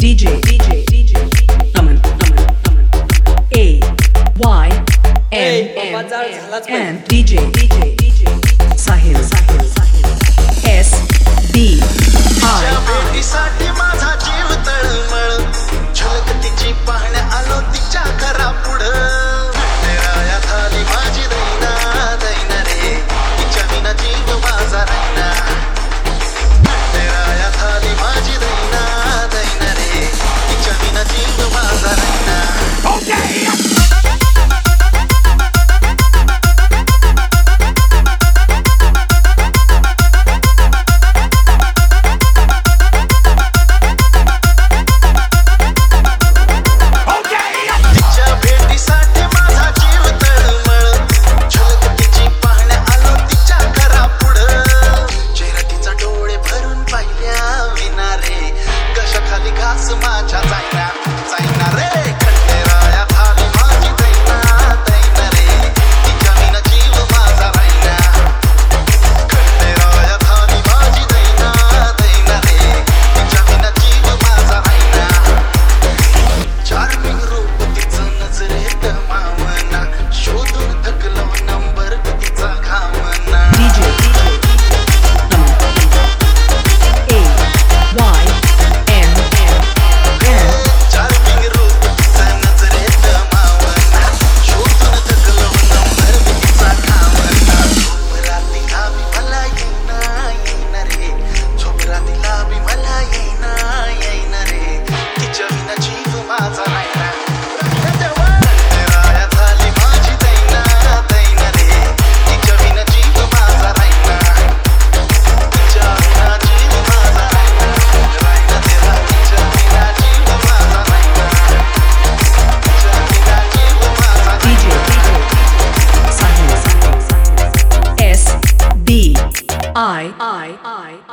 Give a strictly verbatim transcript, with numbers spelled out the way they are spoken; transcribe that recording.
DJ DJ DJ Aman Aman Aman A Y M M M DJ DJ DJ Sahil Sahil Sahil S B I भेटीसाठी माझा जीव तळमळ झलक तिची पाहण्या आलो तिच्या घरा पुढं तेराया थाली माझी दैना दैना रे तिच्या विना जीव माझा राहिना तेराया थाली माझी दैना दैना रे तिच्या विना जीव माझा राहिना माझ्या जायना जायना रे खंडेराया थाली माझी दैना दैना रे तिच्या विना जीव माझा राहिना खंडेराया थाली माझी दैना दैना रे तिच्या विना जीव माझा राहिना चार्मिंग रूप तिचं नजरेत मावना शोधून थकलो नंबर तिचा घावना DJ I I I